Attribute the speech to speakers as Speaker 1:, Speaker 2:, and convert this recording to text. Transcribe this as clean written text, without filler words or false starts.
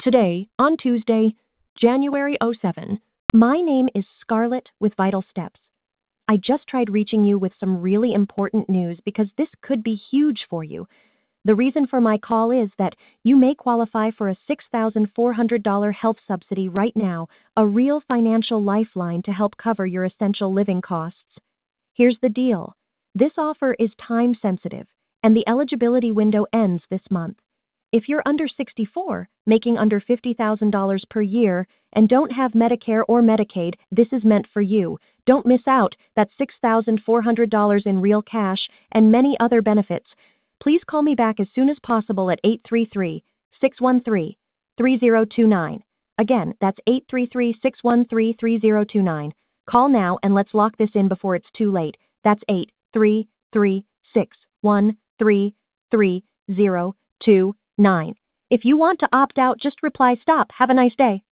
Speaker 1: Today, on Tuesday, January 7, my name is Scarlett with Vital Steps. I just tried reaching you with some really important news because this could be huge for you. The reason for my call is that you may qualify for a $6,400 health subsidy right now, a real financial lifeline to help cover your essential living costs. Here's the deal. This offer is time sensitive, and the eligibility window ends this month. If you're under 64, making under $50,000 per year, and don't have Medicare or Medicaid, this is meant for you. Don't miss out. That's $6,400 in real cash and many other benefits. Please call me back as soon as possible at 833-613-3029. Again, that's 833-613-3029. Call now and let's lock this in before it's too late. That's 833-613-3029. If you want to opt out, just reply stop. Have a nice day.